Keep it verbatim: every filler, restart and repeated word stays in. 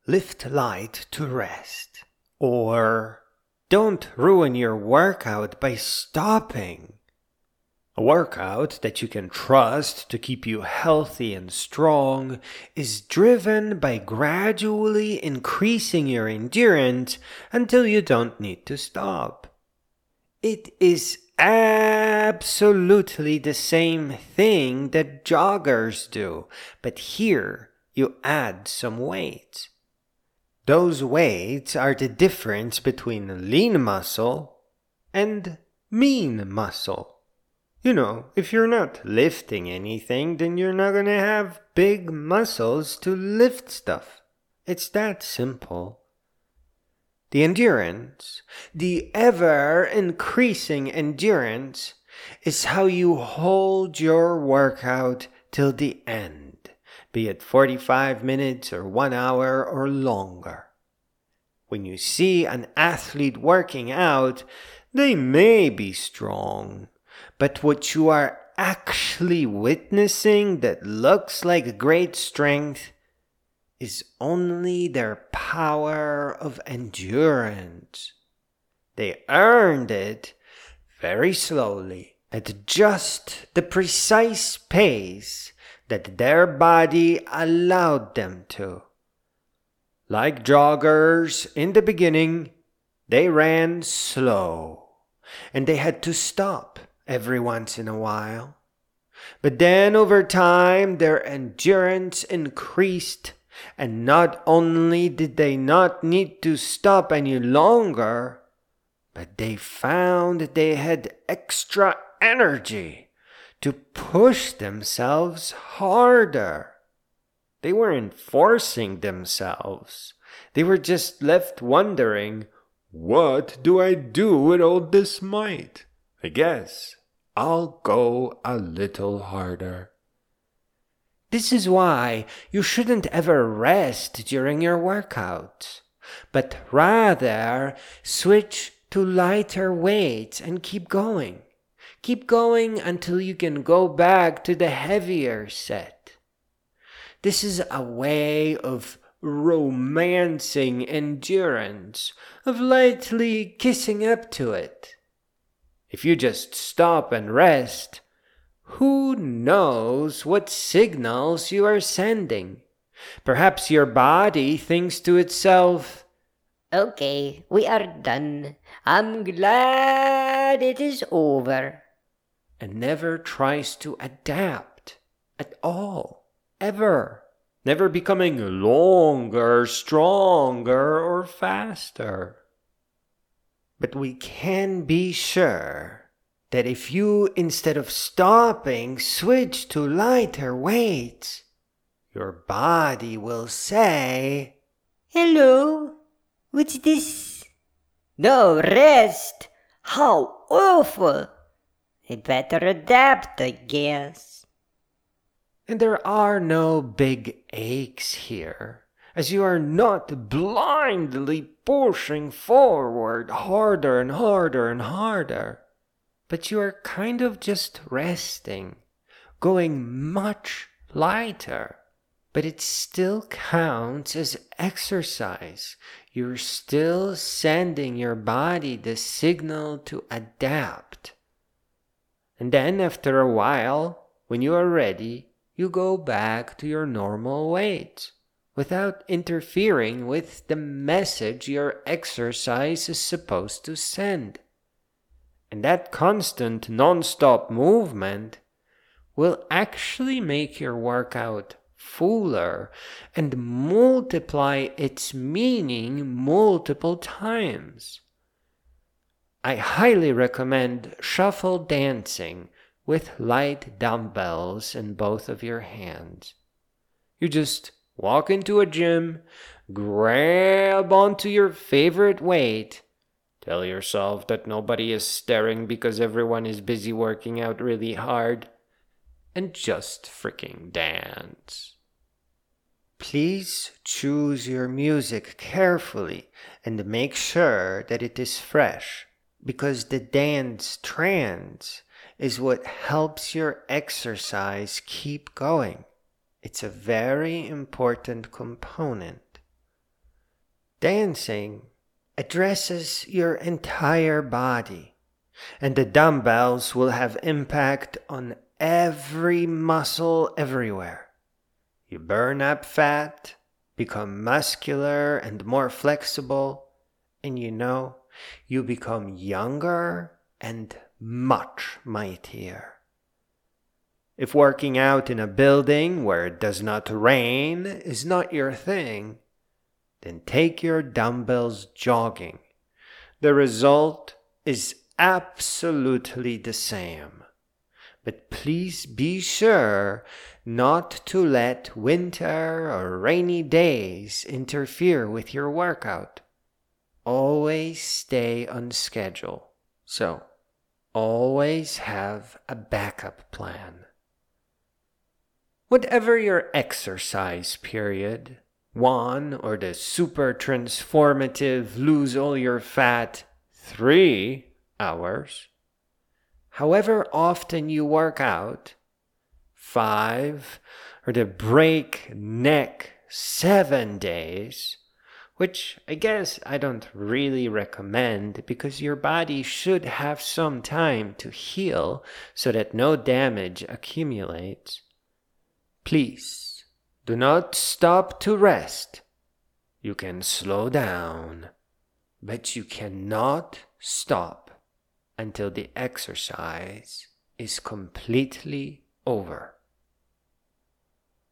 lift light to rest, or don't ruin your workout by stopping. A workout that you can trust to keep you healthy and strong is driven by gradually increasing your endurance until you don't need to stop. It is absolutely the same thing that joggers do, but here you add some weight. Those weights are the difference between lean muscle and mean muscle. You know, if you're not lifting anything, then you're not gonna have big muscles to lift stuff. It's that simple. The endurance, the ever-increasing endurance, is how you hold your workout till the end, be it forty-five minutes or one hour or longer. When you see an athlete working out, they may be strong, but what you are actually witnessing that looks like great strength is only their power of endurance. They earned it very slowly at just the precise pace that their body allowed them to. Like joggers in the beginning, they ran slow, and they had to stop every once in a while. But then over time, their endurance increased, and not only did they not need to stop any longer, but they found they had extra energy to push themselves harder. They weren't forcing themselves. They were just left wondering, what do I do with all this might? I guess I'll go a little harder. This is why you shouldn't ever rest during your workouts, but rather switch to lighter weights and keep going. Keep going until you can go back to the heavier set. This is a way of romancing endurance, of lightly kissing up to it. If you just stop and rest, who knows what signals you are sending? Perhaps your body thinks to itself, "Okay, we are done. I'm glad it is over." And never tries to adapt at all, ever. Never becoming longer, stronger, or faster. But we can be sure that if you, instead of stopping, switch to lighter weights, your body will say, "Hello, what's this? No rest? How awful! I'd better adapt, I guess." And there are no big aches here, as you are not blindly pushing forward harder and harder and harder, but you are kind of just resting, going much lighter. But it still counts as exercise. You're still sending your body the signal to adapt. And then after a while, when you are ready, you go back to your normal weight without interfering with the message your exercise is supposed to send. And that constant non-stop movement will actually make your workout fuller and multiply its meaning multiple times. I highly recommend shuffle dancing with light dumbbells in both of your hands. You just walk into a gym, grab onto your favorite weight, tell yourself that nobody is staring because everyone is busy working out really hard, and just freaking dance. Please choose your music carefully and make sure that it is fresh, because the dance trance is what helps your exercise keep going. It's a very important component. Dancing addresses your entire body, and the dumbbells will have impact on every muscle everywhere. You burn up fat, become muscular and more flexible, and you know, you become younger and much mightier. If working out in a building where it does not rain is not your thing, then take your dumbbells jogging. The result is absolutely the same. But please be sure not to let winter or rainy days interfere with your workout. Always stay on schedule. So, always have a backup plan. Whatever your exercise period, one or the super transformative lose all your fat three hours, however often you work out, five or the breakneck seven days, which I guess I don't really recommend because your body should have some time to heal so that no damage accumulates. Please, do not stop to rest. You can slow down, but you cannot stop until the exercise is completely over.